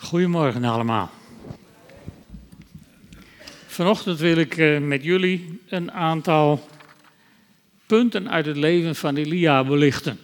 Goedemorgen allemaal. Vanochtend wil ik met jullie een aantal punten uit het leven van Elia belichten.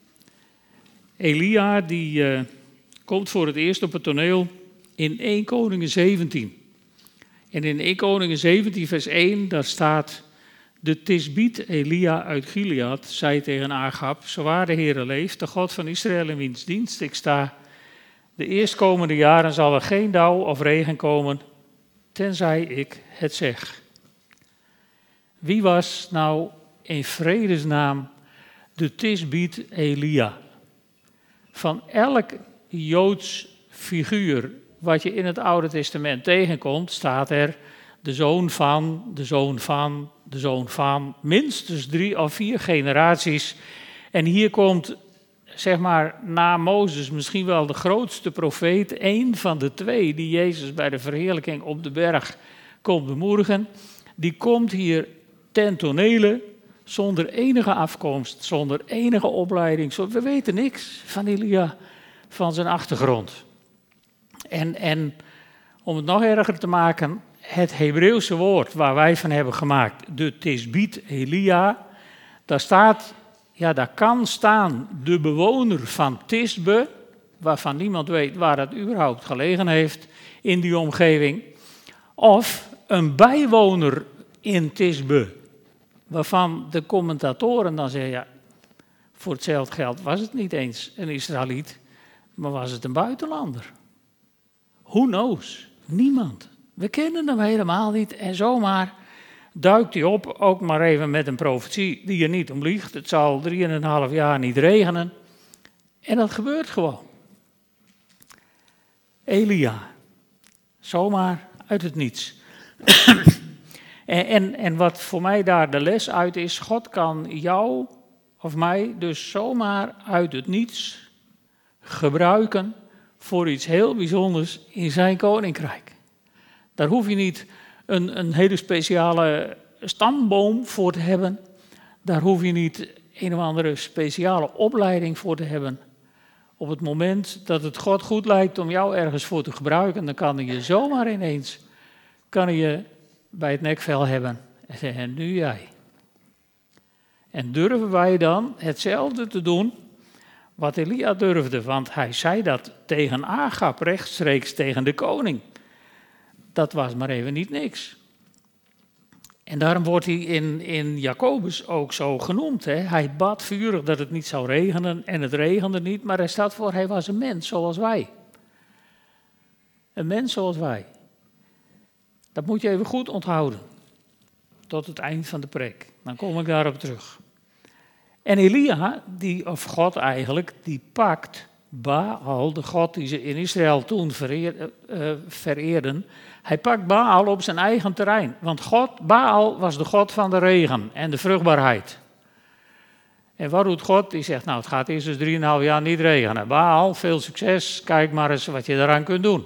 Elia die komt voor het eerst op het toneel in 1 Koningen 17. En in 1 Koningen 17 vers 1, daar staat: de Tisbiet Elia uit Gilead zei tegen Agab: zo waar de Heere leeft, de God van Israël in wiens dienst ik sta, de eerstkomende jaren zal er geen dauw of regen komen, tenzij ik het zeg. Wie was nou in vredesnaam de Tisbiet Elia? Van elk Joods figuur wat je in het Oude Testament tegenkomt, staat er de zoon van, de zoon van, de zoon van, minstens 3 of 4 generaties. En hier komt, zeg maar, na Mozes misschien wel de grootste profeet, 1 van de 2 die Jezus bij de verheerlijking op de berg komt bemoedigen. Die komt hier ten tonele, zonder enige afkomst, zonder enige opleiding. We weten niks van Elia, van zijn achtergrond. En om het nog erger te maken, het Hebreeuwse woord waar wij van hebben gemaakt, de Tisbiet Elia, daar staat, ja, daar kan staan de bewoner van Tisbe, waarvan niemand weet waar dat überhaupt gelegen heeft in die omgeving, of een bijwoner in Tisbe, waarvan de commentatoren dan zeggen, ja, voor hetzelfde geld was het niet eens een Israëliet, maar was het een buitenlander. Who knows? Niemand. We kennen hem helemaal niet en zomaar duikt hij op, ook maar even met een profetie die er niet om liegt. Het zal 3,5 jaar niet regenen. En dat gebeurt gewoon. Elia. Zomaar uit het niets. en wat voor mij daar de les uit is, God kan jou of mij dus zomaar uit het niets gebruiken voor iets heel bijzonders in zijn koninkrijk. Daar hoef je niet een hele speciale stamboom voor te hebben. Daar hoef je niet een of andere speciale opleiding voor te hebben. Op het moment dat het God goed lijkt om jou ergens voor te gebruiken, dan kan hij je zomaar ineens bij het nekvel hebben en zeggen, nu jij. En durven wij dan hetzelfde te doen wat Elia durfde, want hij zei dat tegen Agab, rechtstreeks tegen de koning. Dat was maar even niet niks. En daarom wordt hij in Jacobus ook zo genoemd. Hè? Hij bad vurig dat het niet zou regenen en het regende niet, maar hij staat voor, hij was een mens zoals wij. Een mens zoals wij. Dat moet je even goed onthouden. Tot het eind van de preek. Dan kom ik daarop terug. En Elia, of God eigenlijk, die pakt Baal, de god die ze in Israël toen vereerden. Hij pakt Baal op zijn eigen terrein. Want Baal was de god van de regen en de vruchtbaarheid. En wat doet God? Die zegt, nou het gaat eerst dus 3,5 jaar niet regenen. Baal, veel succes, kijk maar eens wat je daaraan kunt doen.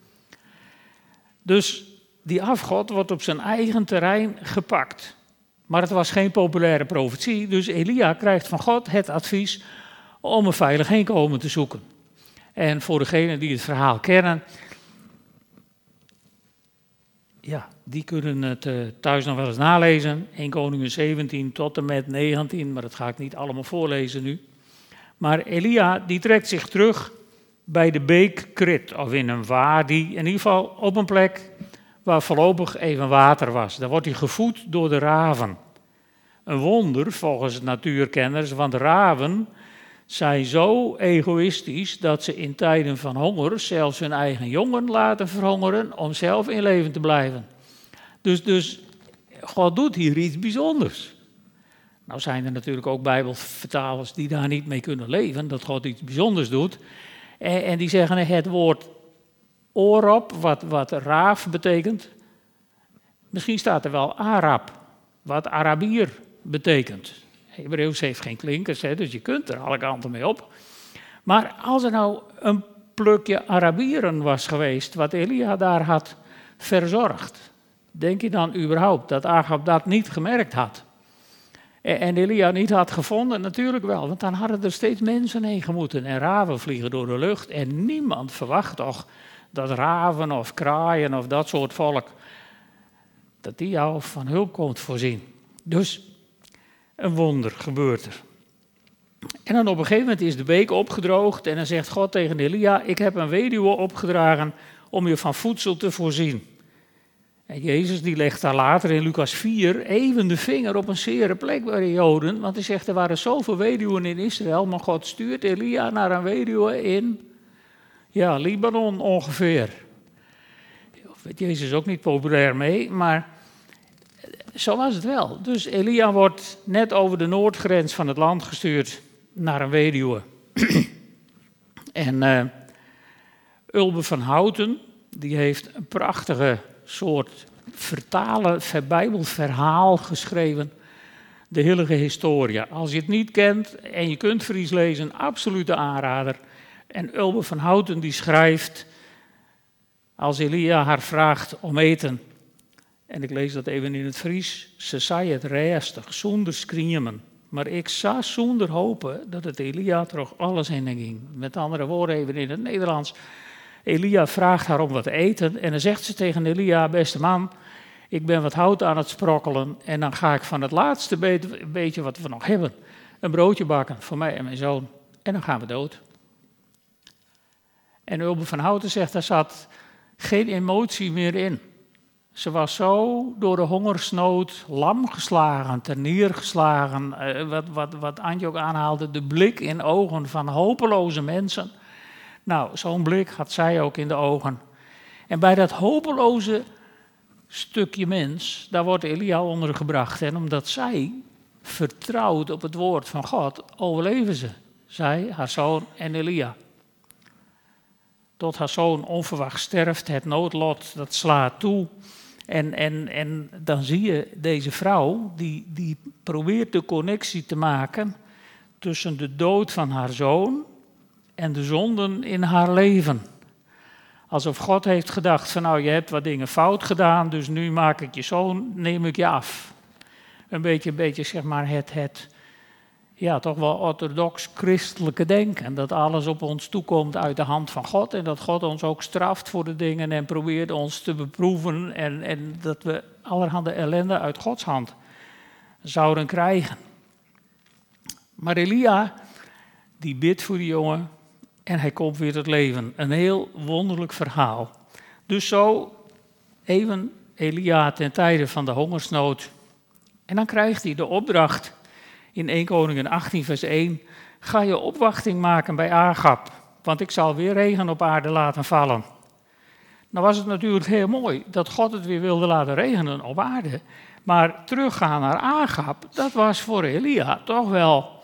Dus die afgod wordt op zijn eigen terrein gepakt. Maar het was geen populaire profetie, dus Elia krijgt van God het advies om een veilig heenkomen te zoeken. En voor degenen die het verhaal kennen, ja, die kunnen het thuis nog wel eens nalezen. 1 Koningen 17 tot en met 19, maar dat ga ik niet allemaal voorlezen nu. Maar Elia die trekt zich terug bij de beek Krit, of in een wadi, in ieder geval op een plek waar voorlopig even water was. Daar wordt hij gevoed door de raven. Een wonder volgens natuurkenners, want raven zijn zo egoïstisch dat ze in tijden van honger zelfs hun eigen jongen laten verhongeren om zelf in leven te blijven. Dus God doet hier iets bijzonders. Nou zijn er natuurlijk ook Bijbelvertalers die daar niet mee kunnen leven, dat God iets bijzonders doet. En die zeggen het woord orop, wat raaf betekent. Misschien staat er wel Arab, wat Arabier betekent. Hebreeuws heeft geen klinkers, dus je kunt er alle kanten mee op. Maar als er nou een plukje Arabieren was geweest, wat Elia daar had verzorgd, denk je dan überhaupt dat Agab dat niet gemerkt had? En Elia niet had gevonden, natuurlijk wel, want dan hadden er steeds mensen heen gemoeten. En raven vliegen door de lucht en niemand verwacht toch dat raven of kraaien of dat soort volk, dat die jou van hulp komt voorzien. Dus een wonder gebeurt er. En dan op een gegeven moment is de beek opgedroogd en dan zegt God tegen Elia, ik heb een weduwe opgedragen om je van voedsel te voorzien. En Jezus die legt daar later in Lucas 4 even de vinger op een zere plek bij de Joden, want hij zegt er waren zoveel weduwen in Israël, maar God stuurt Elia naar een weduwe in Libanon ongeveer. Daar werd Jezus ook niet populair mee, maar zo was het wel. Dus Elia wordt net over de noordgrens van het land gestuurd naar een weduwe. En Ulbe van Houten, die heeft een prachtige soort bijbelverhaal geschreven. De Heilige Historia. Als je het niet kent en je kunt Fries lezen, absolute aanrader. En Ulbe van Houten die schrijft, als Elia haar vraagt om eten, en ik lees dat even in het Fries, ze zei het rustig, zonder schreeuwen. Maar ik zou zonder hopen dat het Elia toch alles in ging. Met andere woorden, even in het Nederlands. Elia vraagt haar om wat te eten en dan zegt ze tegen Elia, beste man, ik ben wat hout aan het sprokkelen en dan ga ik van het laatste beetje wat we nog hebben, een broodje bakken voor mij en mijn zoon. En dan gaan we dood. En Ulbe van Houten zegt, daar zat geen emotie meer in. Ze was zo door de hongersnood lam geslagen, terneergeslagen. Wat Antje ook aanhaalde, de blik in ogen van hopeloze mensen. Nou, zo'n blik had zij ook in de ogen. En bij dat hopeloze stukje mens, daar wordt Elia onder gebracht. En omdat zij vertrouwt op het woord van God, overleven ze. Zij, haar zoon en Elia. Tot haar zoon onverwacht sterft, het noodlot, dat slaat toe. En dan zie je deze vrouw, die probeert de connectie te maken tussen de dood van haar zoon en de zonden in haar leven. Alsof God heeft gedacht van nou, je hebt wat dingen fout gedaan, dus nu maak ik je zoon, neem ik je af. Een beetje zeg maar het toch wel orthodox christelijke denken. Dat alles op ons toekomt uit de hand van God en dat God ons ook straft voor de dingen en probeert ons te beproeven en dat we allerhande ellende uit Gods hand zouden krijgen. Maar Elia, die bidt voor die jongen en hij komt weer tot leven. Een heel wonderlijk verhaal. Dus zo even Elia ten tijde van de hongersnood. En dan krijgt hij de opdracht in 1 Koningen 18 vers 1. Ga je opwachting maken bij Agab, want ik zal weer regen op aarde laten vallen. Nou was het natuurlijk heel mooi dat God het weer wilde laten regenen op aarde. Maar teruggaan naar Agab, dat was voor Elia toch wel.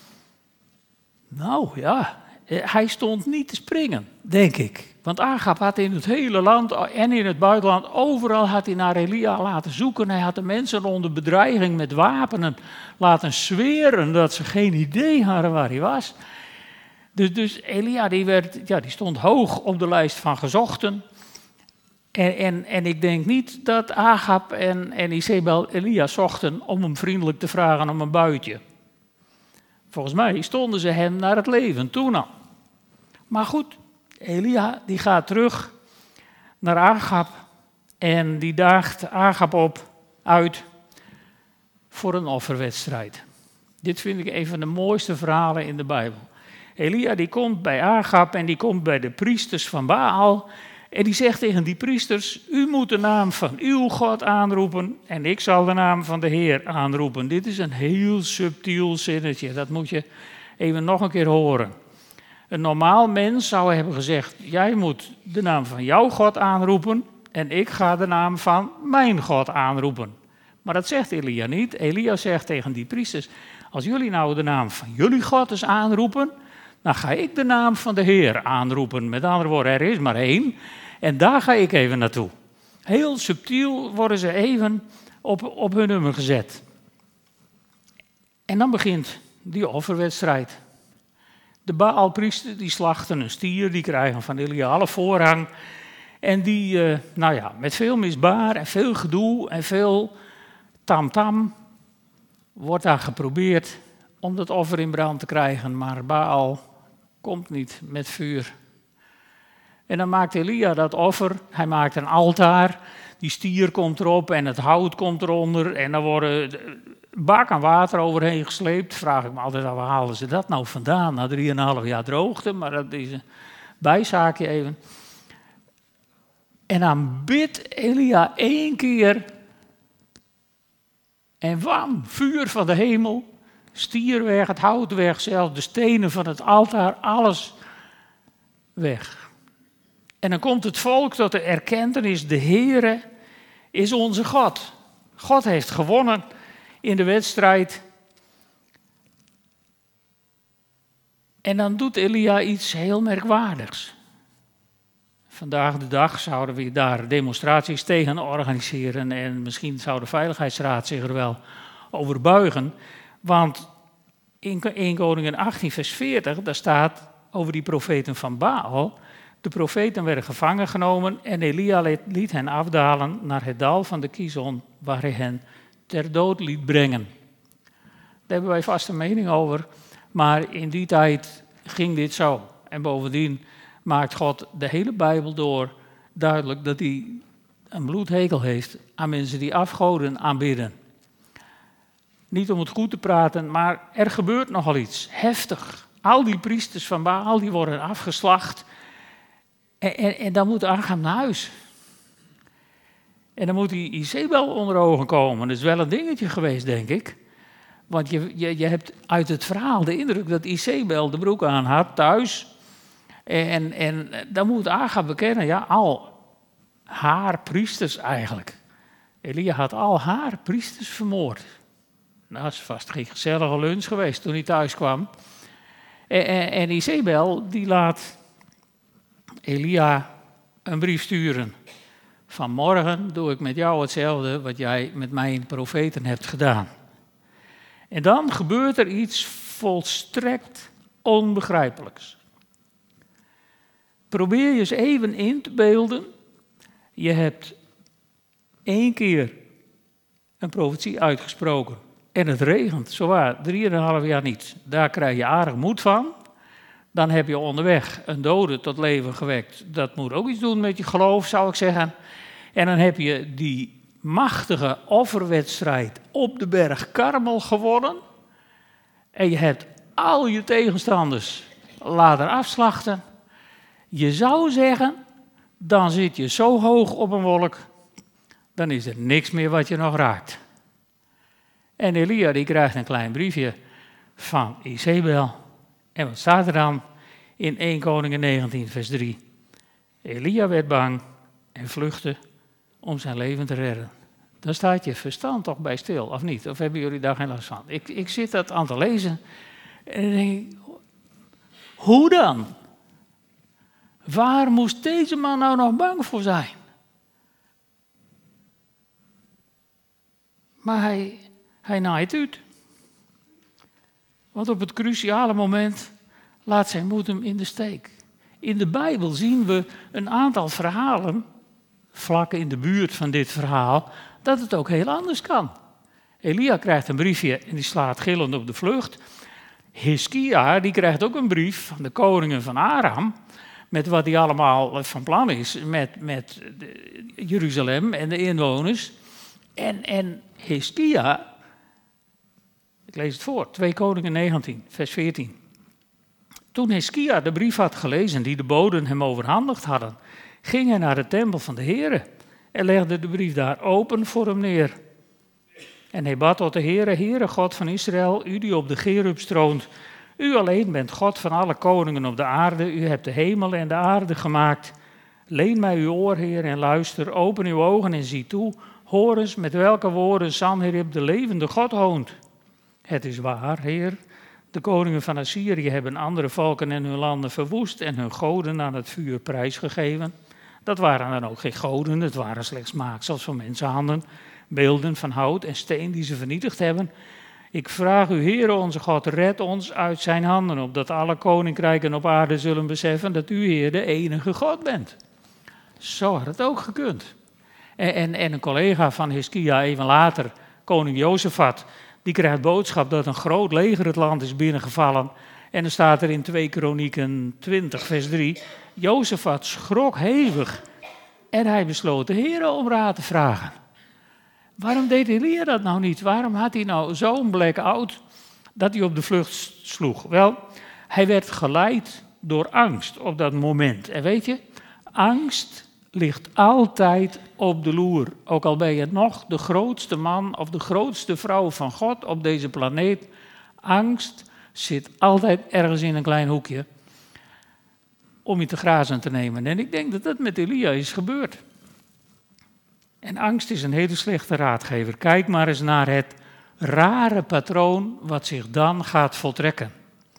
Nou ja, hij stond niet te springen, denk ik. Want Agab had in het hele land en in het buitenland, overal had hij naar Elia laten zoeken. Hij had de mensen onder bedreiging met wapenen laten zweren dat ze geen idee hadden waar hij was. Dus Elia die stond hoog op de lijst van gezochten. En ik denk niet dat Agab en Izebel Elia zochten om hem vriendelijk te vragen om een buitje. Volgens mij stonden ze hem naar het leven toe al. Maar goed, Elia die gaat terug naar Agab en die daagt Agab uit voor een offerwedstrijd. Dit vind ik een van de mooiste verhalen in de Bijbel. Elia die komt bij Agab en die komt bij de priesters van Baal en die zegt tegen die priesters, u moet de naam van uw God aanroepen en ik zal de naam van de Heer aanroepen. Dit is een heel subtiel zinnetje, dat moet je even nog een keer horen. Een normaal mens zou hebben gezegd, jij moet de naam van jouw God aanroepen en ik ga de naam van mijn God aanroepen. Maar dat zegt Elia niet. Elia zegt tegen die priesters, als jullie nou de naam van jullie God eens aanroepen, dan ga ik de naam van de Heer aanroepen. Met andere woorden, er is maar één en daar ga ik even naartoe. Heel subtiel worden ze even op hun nummer gezet. En dan begint die offerwedstrijd. De Baalpriester die slachten een stier, die krijgen van Elia alle voorrang. En die, met veel misbaar en veel gedoe en veel tamtam, wordt daar geprobeerd om dat offer in brand te krijgen, maar Baal komt niet met vuur. En dan maakt Elia dat offer, hij maakt een altaar, die stier komt erop en het hout komt eronder en dan worden bakken water overheen gesleept. Vraag ik me altijd af, waar halen ze dat nou vandaan? Na 3,5 jaar droogte, maar dat is een bijzaakje even. En dan bidt Elia 1 keer en wam, vuur van de hemel, stier weg, het hout weg, zelfs de stenen van het altaar, alles weg. En dan komt het volk tot de erkentenis, de Heere is onze God. God heeft gewonnen in de wedstrijd. En dan doet Elia iets heel merkwaardigs. Vandaag de dag zouden we daar demonstraties tegen organiseren en misschien zou de Veiligheidsraad zich er wel over buigen. Want in 1 Koningen 18 vers 40, daar staat over die profeten van Baal. De profeten werden gevangen genomen en Elia liet hen afdalen naar het dal van de Kizon, waar hij hen ter dood liet brengen. Daar hebben wij vast een mening over, maar in die tijd ging dit zo. En bovendien maakt God de hele Bijbel door duidelijk dat hij een bloedhekel heeft aan mensen die afgoden aanbidden. Niet om het goed te praten, maar er gebeurt nogal iets heftig. Al die priesters van Baal die worden afgeslacht en dan moet Agam naar huis. En dan moet die Izebel onder ogen komen. Dat is wel een dingetje geweest, denk ik. Want je hebt uit het verhaal de indruk dat Izebel de broek aan had thuis. En dan moet Agam bekennen, ja, al haar priesters eigenlijk. Elia had al haar priesters vermoord. Nou, dat is vast geen gezellige lunch geweest toen hij thuis kwam. En Izebel, die laat Elia een brief sturen. Vanmorgen doe ik met jou hetzelfde wat jij met mijn profeten hebt gedaan. En dan gebeurt er iets volstrekt onbegrijpelijks. Probeer je eens even in te beelden. Je hebt 1 keer een profetie uitgesproken. En het regent, zowaar 3,5 jaar niet. Daar krijg je aardig moed van. Dan heb je onderweg een dode tot leven gewekt. Dat moet ook iets doen met je geloof, zou ik zeggen. En dan heb je die machtige offerwedstrijd op de berg Karmel gewonnen. En je hebt al je tegenstanders laten afslachten. Je zou zeggen, dan zit je zo hoog op een wolk, dan is er niks meer wat je nog raakt. En Elia die krijgt een klein briefje van Izebel. En wat staat er dan in 1 Koningen 19 vers 3? Elia werd bang en vluchtte om zijn leven te redden. Dan staat je verstand toch bij stil, of niet? Of hebben jullie daar geen last van? Ik zit dat aan te lezen en dan denk ik, hoe dan? Waar moest deze man nou nog bang voor zijn? Maar hij naait uit. Want op het cruciale moment laat zijn moed hem in de steek. In de Bijbel zien we een aantal verhalen, vlak in de buurt van dit verhaal, dat het ook heel anders kan. Elia krijgt een briefje en die slaat gillend op de vlucht. Hiskia, die krijgt ook een brief van de koningen van Aram, met wat hij allemaal van plan is met Jeruzalem en de inwoners. En Hiskia, ik lees het voor, 2 Koningen 19, vers 14. Toen Hiskia de brief had gelezen die de boden hem overhandigd hadden, ging hij naar de tempel van de Heere en legde de brief daar open voor hem neer. En hij bad tot de Heere, Heere God van Israël, u die op de Gerubs troont, u alleen bent God van alle koningen op de aarde, u hebt de hemel en de aarde gemaakt. Leen mij uw oor, Heer, en luister, open uw ogen en zie toe, hoor eens met welke woorden Sanherib de levende God hoont. Het is waar, Heer, de koningen van Assyrië hebben andere volken en hun landen verwoest en hun goden aan het vuur prijsgegeven. Dat waren dan ook geen goden, het waren slechts maaksels van mensenhanden, beelden van hout en steen die ze vernietigd hebben. Ik vraag u, Heere onze God, red ons uit zijn handen, opdat alle koninkrijken op aarde zullen beseffen dat u, Heer, de enige God bent. Zo had het ook gekund. En een collega van Hiskia even later, koning Jozefat, Die krijgt boodschap dat een groot leger het land is binnengevallen. En dan staat er in 2 Kronieken 20, vers 3. Jozefat schrok hevig en hij besloot de Heere om raad te vragen. Waarom deed Elia dat nou niet? Waarom had hij nou zo'n blackout dat hij op de vlucht sloeg? Wel, hij werd geleid door angst op dat moment. En weet je, angst ligt altijd op de loer. Ook al ben je nog de grootste man of de grootste vrouw van God op deze planeet. Angst zit altijd ergens in een klein hoekje om je te grazen te nemen. En ik denk dat dat met Elia is gebeurd. En angst is een hele slechte raadgever. Kijk maar eens naar het rare patroon wat zich dan gaat voltrekken.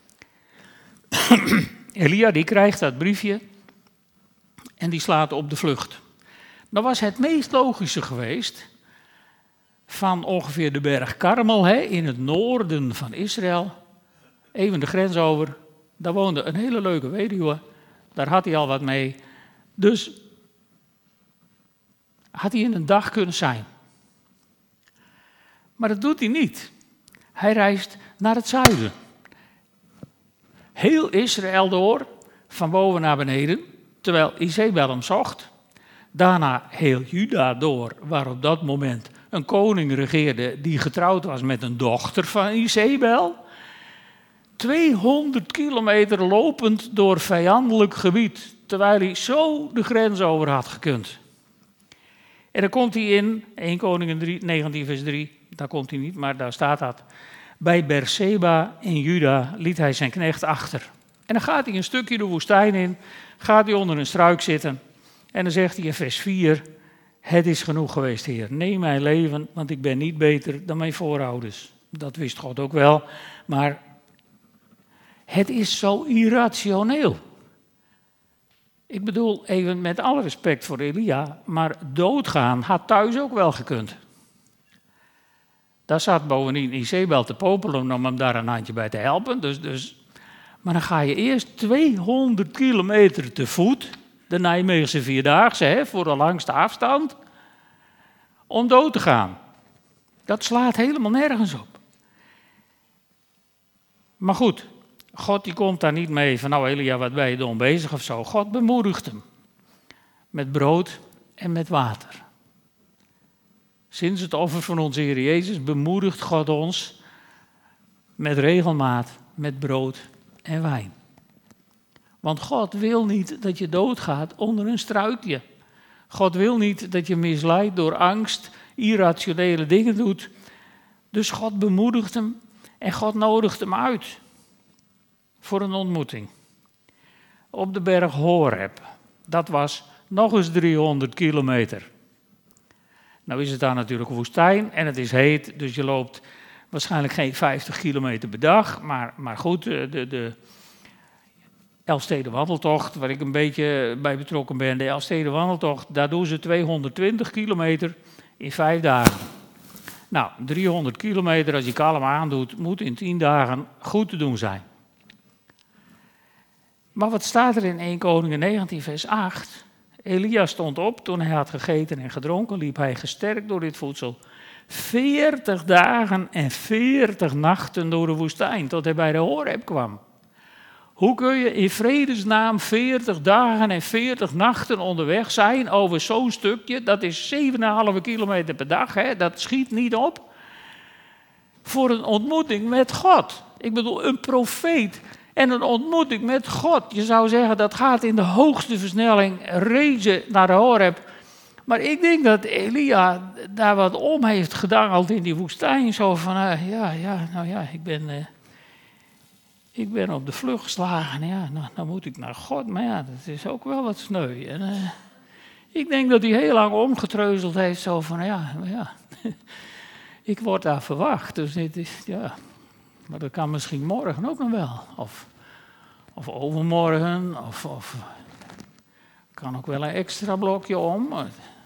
Elia die krijgt dat briefje en die slaat op de vlucht. Dan was het meest logische geweest van ongeveer de berg Karmel in het noorden van Israël, even de grens over, daar woonde een hele leuke weduwe, daar had hij al wat mee. Dus had hij in een dag kunnen zijn. Maar dat doet hij niet. Hij reist naar het zuiden. Heel Israël door, van boven naar beneden, terwijl Izebel hem zocht. Daarna heel Juda door, waar op dat moment een koning regeerde die getrouwd was met een dochter van Izebel. 200 kilometer lopend door vijandelijk gebied, terwijl hij zo de grens over had gekund. En dan komt hij in 1 Koningen 19 vers 3, daar komt hij niet, maar daar staat dat. Bij Beerseba in Juda liet hij zijn knecht achter. En dan gaat hij een stukje de woestijn in, gaat hij onder een struik zitten. En dan zegt hij in vers 4, het is genoeg geweest, Heer. Neem mijn leven, want ik ben niet beter dan mijn voorouders. Dat wist God ook wel, maar het is zo irrationeel. Ik bedoel, even met alle respect voor Elia, maar doodgaan had thuis ook wel gekund. Daar zat bovendien Izebel te popelen om hem daar een handje bij te helpen. Maar dan ga je eerst 200 kilometer te voet, de Nijmeegse Vierdaagse, voor de langste afstand, om dood te gaan. Dat slaat helemaal nergens op. Maar goed, God die komt daar niet mee van, nou Elia, wat ben je dan bezig of zo. God bemoedigt hem met brood en met water. Sinds het offer van onze Heer Jezus bemoedigt God ons met regelmaat, met brood en wijn. Want God wil niet dat je doodgaat onder een struikje. God wil niet dat je misleidt door angst, irrationele dingen doet. Dus God bemoedigt hem en God nodigt hem uit voor een ontmoeting. Op de berg Horeb. Dat was nog eens 300 kilometer. Nou is het daar natuurlijk woestijn en het is heet, dus je loopt waarschijnlijk geen 50 kilometer per dag. Maar goed, de Elfsteden wandeltocht, waar ik een beetje bij betrokken ben, de Elfsteden wandeltocht, daar doen ze 220 kilometer in 5 dagen. Nou, 300 kilometer, als je kalm aandoet, moet in 10 dagen goed te doen zijn. Maar wat staat er in 1 Koningen 19 vers 8? Elia stond op, toen hij had gegeten en gedronken, liep hij gesterkt door dit voedsel. 40 dagen en 40 nachten door de woestijn, tot hij bij de Horeb kwam. Hoe kun je in vredesnaam 40 dagen en 40 nachten onderweg zijn over zo'n stukje? Dat is 7,5 kilometer per dag, dat schiet niet op. Voor een ontmoeting met God. Ik bedoel, een profeet en een ontmoeting met God. Je zou zeggen, dat gaat in de hoogste versnelling, reizen naar de Horeb. Maar ik denk dat Elia daar wat om heeft gedangeld in die woestijn. Zo van, ik ben op de vlucht geslagen. Ja, nou moet ik naar God. Maar ja, dat is ook wel wat sneu. En, ik denk dat hij heel lang omgetreuzeld heeft. Zo van, ik word daar verwacht. Dus dit is, maar dat kan misschien morgen ook nog wel. Of overmorgen. Of kan ook wel een extra blokje om.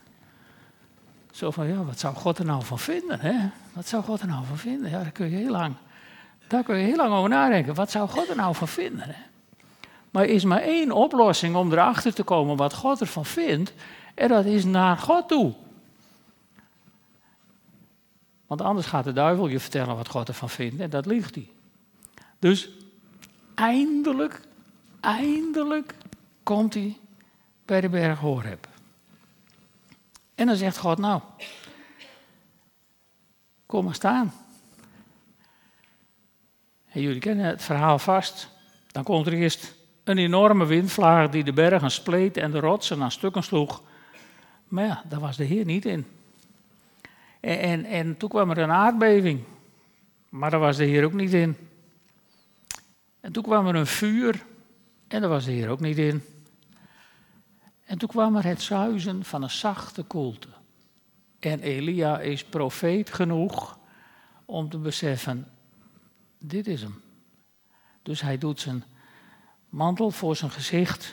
Zo van, wat zou God er nou van vinden? Hè? Wat zou God er nou van vinden? Ja, daar kun je heel lang over nadenken. Wat zou God er nou van vinden? Hè? Maar er is maar één oplossing om erachter te komen wat God ervan vindt. En dat is naar God toe. Want anders gaat de duivel je vertellen wat God ervan vindt en dat liegt hij. Dus eindelijk komt hij bij de berg Horeb. En dan zegt God, nou, kom maar staan. En jullie kennen het verhaal vast. Dan komt er eerst een enorme windvlaag die de bergen spleet en de rotsen aan stukken sloeg. Maar ja, daar was de Heer niet in. En toen kwam er een aardbeving. Maar daar was de Heer ook niet in. En toen kwam er een vuur. En daar was de Heer ook niet in. En toen kwam er het zuizen van een zachte koelte. En Elia is profeet genoeg om te beseffen, dit is hem. Dus hij doet zijn mantel voor zijn gezicht,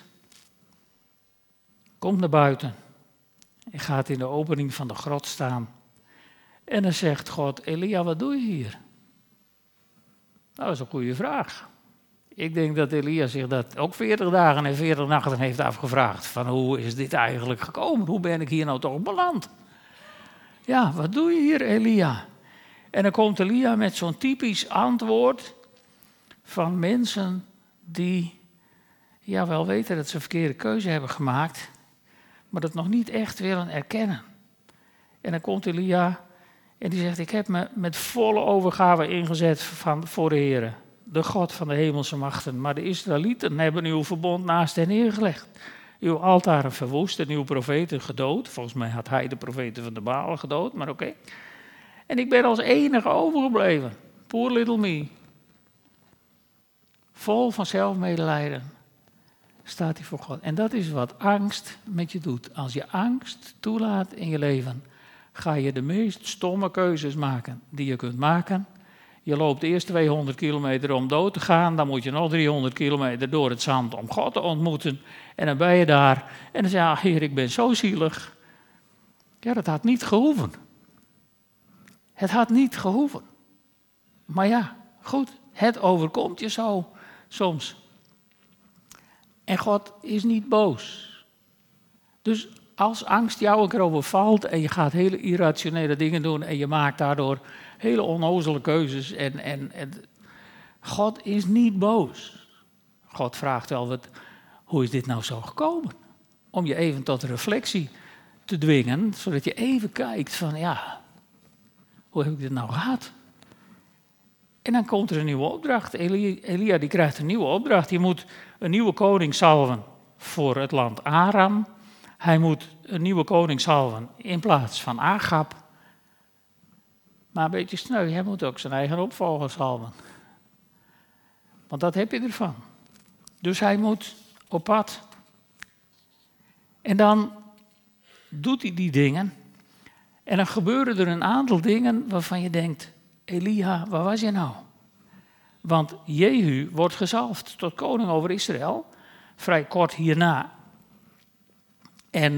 komt naar buiten en gaat in de opening van de grot staan. En dan zegt God, Elia, wat doe je hier? Nou, dat is een goede vraag. Ik denk dat Elia zich dat ook 40 dagen en 40 nachten heeft afgevraagd. Van hoe is dit eigenlijk gekomen? Hoe ben ik hier nou toch beland? Ja, wat doe je hier, Elia? En dan komt Elia met zo'n typisch antwoord van mensen die ja, wel weten dat ze een verkeerde keuze hebben gemaakt, maar dat nog niet echt willen erkennen. En dan komt Elia en die zegt, ik heb me met volle overgave ingezet voor de Heer, de God van de hemelse machten. Maar de Israëlieten hebben uw verbond naast hen neergelegd. Uw altaren verwoest en uw profeten gedood. Volgens mij had hij de profeten van de Baal gedood, maar oké. En ik ben als enige overgebleven. Poor little me. Vol van zelfmedelijden staat hij voor God. En dat is wat angst met je doet. Als je angst toelaat in je leven, ga je de meest stomme keuzes maken die je kunt maken. Je loopt eerst 200 kilometer om dood te gaan, dan moet je nog 300 kilometer door het zand om God te ontmoeten. En dan ben je daar en dan zeg je, Heer, ik ben zo zielig. Ja, dat had niet gehoeven. Het had niet gehoeven. Maar ja, goed, het overkomt je zo soms. En God is niet boos. Dus als angst jou een keer overvalt en je gaat hele irrationele dingen doen en je maakt daardoor hele onnozele keuzes en God is niet boos. God vraagt wel, hoe is dit nou zo gekomen? Om je even tot reflectie te dwingen, zodat je even kijkt van ja, hoe heb ik dit nou gehad? En dan komt er een nieuwe opdracht. Elia die krijgt een nieuwe opdracht. Die moet een nieuwe koning salven voor het land Aram. Hij moet een nieuwe koning salven in plaats van Agab. Maar een beetje sneu, hij moet ook zijn eigen opvolger salven. Want dat heb je ervan. Dus hij moet op pad. En dan doet hij die dingen. En dan gebeuren er een aantal dingen waarvan je denkt, Elia, waar was je nou? Want Jehu wordt gezalfd tot koning over Israël, vrij kort hierna. En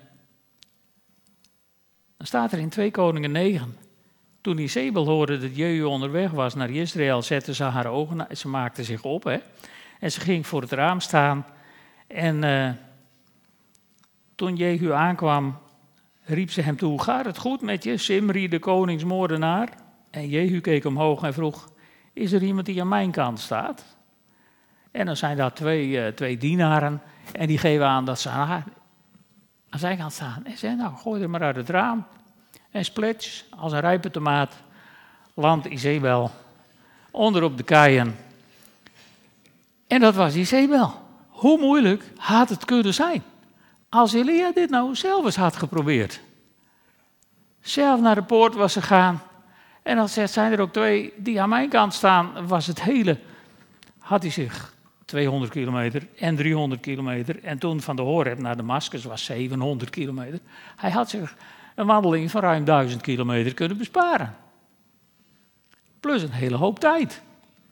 dan staat er in 2 Koningen 9, toen Izebel hoorde dat Jehu onderweg was naar Israël, zette ze haar ogen, ze maakte zich op, hè, en ze ging voor het raam staan. En toen Jehu aankwam, riep ze hem toe, gaat het goed met je, Simri, de koningsmoordenaar? En Jehu keek omhoog en vroeg, is er iemand die aan mijn kant staat? En dan zijn daar twee dienaren en die geven aan dat ze aan zijn kant staan. En zei, nou, gooi er maar uit het raam. En splets, als een rijpe tomaat, landt Izebel onder op de keien. En dat was Izebel. Hoe moeilijk had het kunnen zijn? Als Elia dit nou zelf eens had geprobeerd. Zelf naar de poort was gegaan. En dan zijn er ook 2 die aan mijn kant staan. Was het hele, had hij zich 200 kilometer en 300 kilometer. En toen van de Horeb naar Damascus was 700 kilometer. Hij had zich een wandeling van ruim 1000 kilometer kunnen besparen. Plus een hele hoop tijd.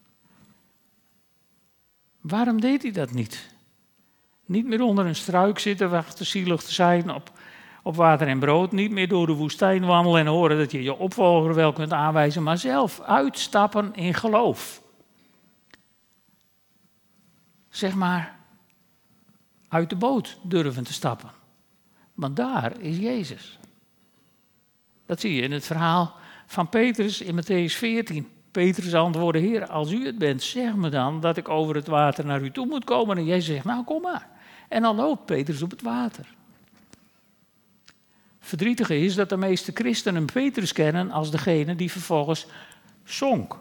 Waarom deed hij dat niet? Niet meer onder een struik zitten, wachten zielig te zijn op water en brood. Niet meer door de woestijn wandelen en horen dat je je opvolger wel kunt aanwijzen. Maar zelf uitstappen in geloof. Zeg maar, uit de boot durven te stappen. Want daar is Jezus. Dat zie je in het verhaal van Petrus in Mattheüs 14. Petrus antwoordde: Heer, als u het bent, zeg me dan dat ik over het water naar u toe moet komen. En Jezus zegt: nou, kom maar. En dan loopt Petrus op het water. Verdrietige is dat de meeste christenen Petrus kennen als degene die vervolgens zonk.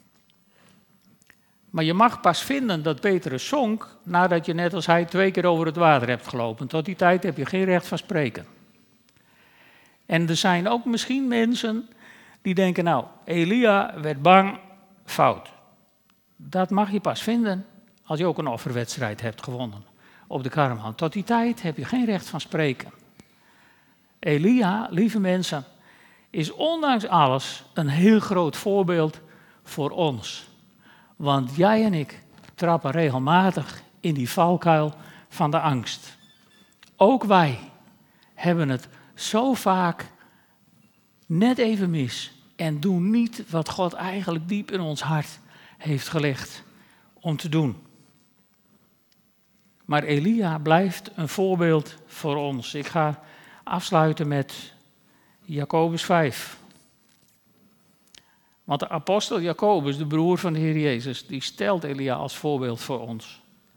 Maar je mag pas vinden dat Petrus zonk nadat je net als hij 2 keer over het water hebt gelopen. Tot die tijd heb je geen recht van spreken. En er zijn ook misschien mensen die denken: nou, Elia werd bang, fout. Dat mag je pas vinden als je ook een offerwedstrijd hebt gewonnen op de Karmel. Tot die tijd heb je geen recht van spreken. Elia, lieve mensen, is ondanks alles een heel groot voorbeeld voor ons. Want jij en ik trappen regelmatig in die valkuil van de angst. Ook wij hebben het zo vaak net even mis en doen niet wat God eigenlijk diep in ons hart heeft gelegd om te doen. Maar Elia blijft een voorbeeld voor ons. Ik ga afsluiten met Jacobus 5. Want de apostel Jacobus, de broer van de Heer Jezus, die stelt Elia als voorbeeld voor ons.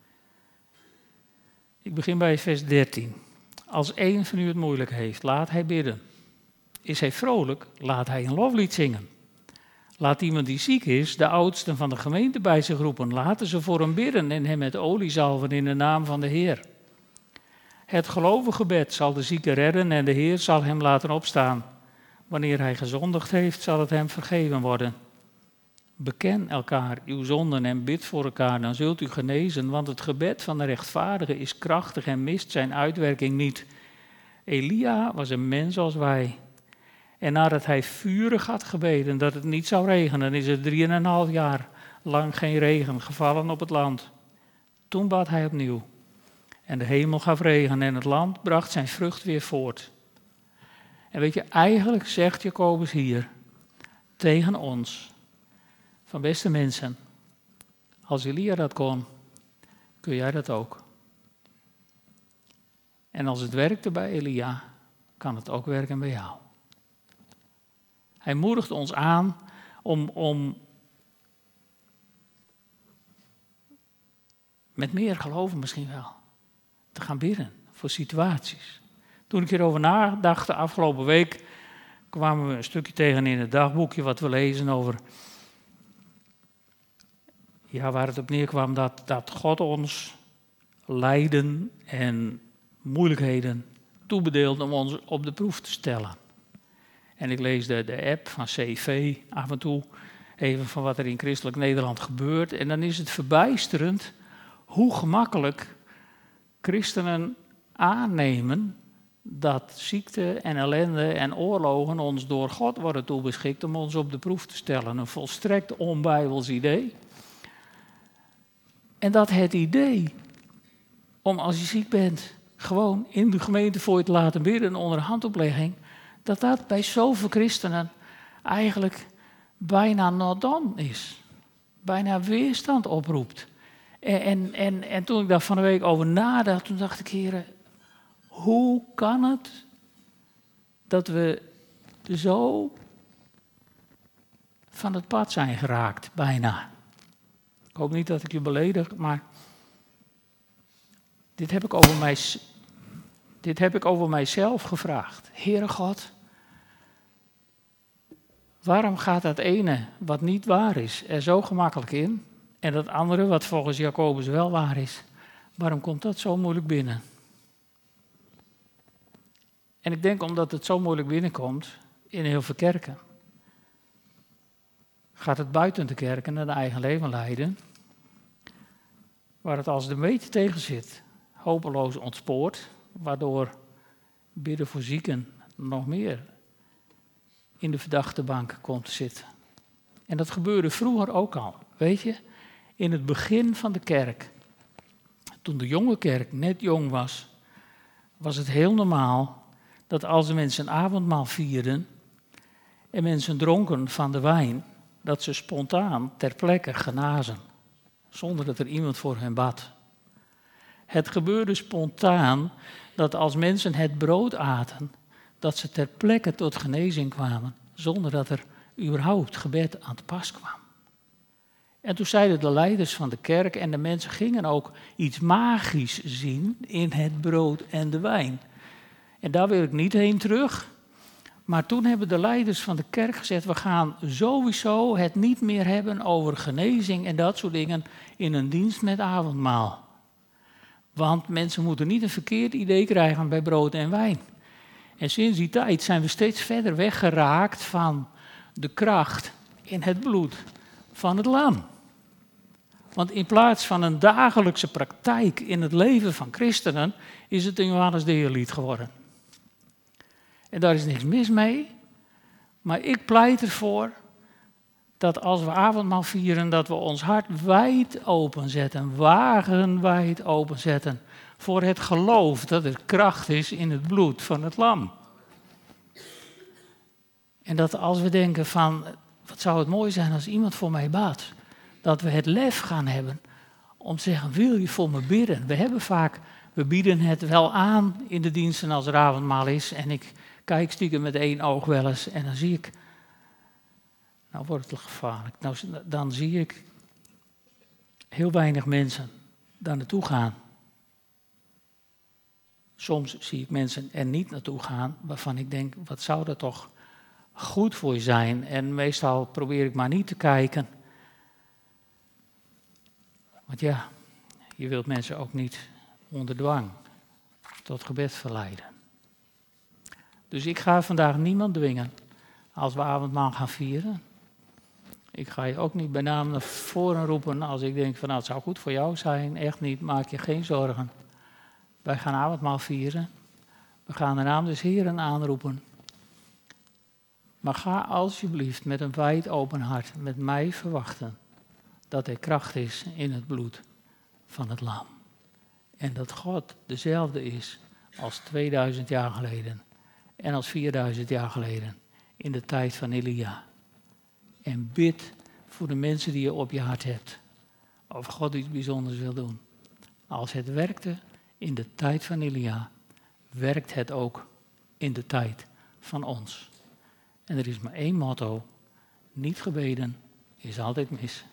Ik begin bij vers 13. Als één van u het moeilijk heeft, laat hij bidden. Is hij vrolijk, laat hij een loflied zingen. Laat iemand die ziek is, de oudsten van de gemeente bij zich roepen. Laten ze voor hem bidden en hem met olie zalven in de naam van de Heer. Het gelovengebed zal de zieke redden en de Heer zal hem laten opstaan. Wanneer hij gezondigd heeft, zal het hem vergeven worden. Beken elkaar uw zonden en bid voor elkaar, dan zult u genezen. Want het gebed van de rechtvaardige is krachtig en mist zijn uitwerking niet. Elia was een mens zoals wij. En nadat hij vurig had gebeden dat het niet zou regenen, is er 3,5 jaar lang geen regen gevallen op het land. Toen bad hij opnieuw. En de hemel gaf regen en het land bracht zijn vrucht weer voort. En weet je, eigenlijk zegt Jacobus hier tegen ons, van beste mensen, als Elia dat kon, kun jij dat ook. En als het werkte bij Elia, kan het ook werken bij jou. Hij moedigt ons aan om met meer geloven misschien wel te gaan bidden voor situaties. Toen ik hierover nadacht de afgelopen week, kwamen we een stukje tegen in het dagboekje wat we lezen over, ja, waar het op neerkwam dat God ons lijden en moeilijkheden toebedeelt om ons op de proef te stellen. En ik lees de app van CV af en toe even van wat er in christelijk Nederland gebeurt. En dan is het verbijsterend hoe gemakkelijk christenen aannemen dat ziekte en ellende en oorlogen ons door God worden toebeschikt om ons op de proef te stellen. Een volstrekt onbijbels idee. En dat het idee om als je ziek bent gewoon in de gemeente voor je te laten bidden onder handoplegging, dat bij zoveel christenen eigenlijk bijna not done is. Bijna weerstand oproept. En toen ik daar van de week over nadacht, toen dacht ik, heren, hoe kan het dat we zo van het pad zijn geraakt, bijna? Ik hoop niet dat ik je beledig, maar dit heb ik over mijzelf gevraagd. Heere God, waarom gaat dat ene wat niet waar is er zo gemakkelijk in en dat andere wat volgens Jacobus wel waar is, waarom komt dat zo moeilijk binnen? En ik denk omdat het zo moeilijk binnenkomt in heel veel kerken, gaat het buiten de kerken naar de eigen leven leiden, waar het als het een beetje tegen zit, hopeloos ontspoort, waardoor bidden voor zieken nog meer in de verdachte bank komt te zitten. En dat gebeurde vroeger ook al. Weet je, in het begin van de kerk, toen de jonge kerk net jong was, was het heel normaal dat als de mensen een avondmaal vierden en mensen dronken van de wijn, dat ze spontaan ter plekke genazen, zonder dat er iemand voor hen bad. Het gebeurde spontaan dat als mensen het brood aten, dat ze ter plekke tot genezing kwamen, zonder dat er überhaupt gebed aan te pas kwam. En toen zeiden de leiders van de kerk en de mensen gingen ook iets magisch zien in het brood en de wijn. En daar wil ik niet heen terug. Maar toen hebben de leiders van de kerk gezegd, we gaan sowieso het niet meer hebben over genezing en dat soort dingen in een dienst met avondmaal. Want mensen moeten niet een verkeerd idee krijgen bij brood en wijn. En sinds die tijd zijn we steeds verder weggeraakt van de kracht in het bloed van het lam. Want in plaats van een dagelijkse praktijk in het leven van christenen, is het een Johannes de Heerlied geworden. En daar is niks mis mee, maar ik pleit ervoor dat als we avondmaal vieren, dat we ons hart wijd openzetten, wagenwijd openzetten, voor het geloof dat er kracht is in het bloed van het lam. En dat als we denken van, wat zou het mooi zijn als iemand voor mij badt, dat we het lef gaan hebben om te zeggen, wil je voor me bidden? We bieden het wel aan in de diensten als er avondmaal is en ik kijk stiekem met één oog wel eens en dan zie ik, nou wordt het gevaarlijk, dan zie ik heel weinig mensen daar naartoe gaan. Soms zie ik mensen er niet naartoe gaan waarvan ik denk, wat zou dat toch goed voor je zijn? En meestal probeer ik maar niet te kijken. Want ja, je wilt mensen ook niet onder dwang tot gebed verleiden. Dus ik ga vandaag niemand dwingen als we avondmaal gaan vieren. Ik ga je ook niet bij naam naar voren roepen als ik denk van nou het zou goed voor jou zijn. Echt niet, maak je geen zorgen. Wij gaan avondmaal vieren. We gaan de naam des Heeren aanroepen. Maar ga alsjeblieft met een wijd open hart met mij verwachten dat er kracht is in het bloed van het lam. En dat God dezelfde is als 2000 jaar geleden en als 4000 jaar geleden in de tijd van Elia. En bid voor de mensen die je op je hart hebt. Of God iets bijzonders wil doen. Als het werkte in de tijd van Elia, werkt het ook in de tijd van ons. En er is maar één motto. Niet gebeden is altijd mis.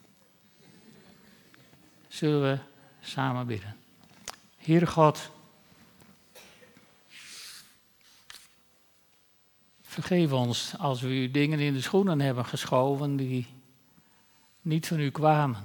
Zullen we samen bidden. Heere God, vergeef ons als we u dingen in de schoenen hebben geschoven die niet van u kwamen.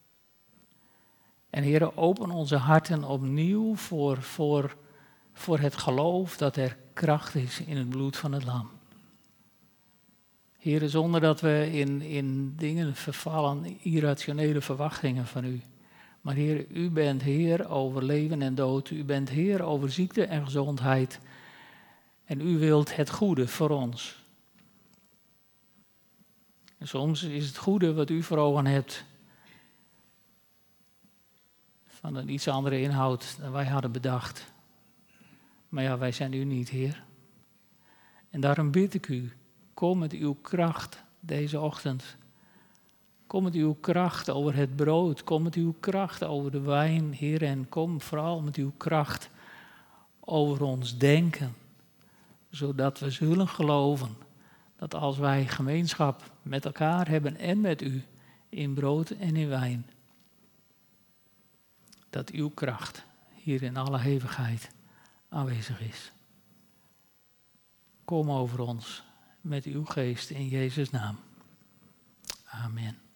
En Heere, open onze harten opnieuw voor het geloof dat er kracht is in het bloed van het lam. Heere, zonder dat we in dingen vervallen, irrationele verwachtingen van u. Maar Heer, u bent Heer over leven en dood. U bent Heer over ziekte en gezondheid. En u wilt het goede voor ons. En soms is het goede wat u voor ogen hebt van een iets andere inhoud dan wij hadden bedacht. Maar ja, wij zijn u niet, Heer. En daarom bid ik u, kom met uw kracht deze ochtend. Kom met uw kracht over het brood. Kom met uw kracht over de wijn, Heer. En kom vooral met uw kracht over ons denken. Zodat we zullen geloven dat als wij gemeenschap met elkaar hebben en met u in brood en in wijn. Dat uw kracht hier in alle hevigheid aanwezig is. Kom over ons met uw geest in Jezus' naam. Amen.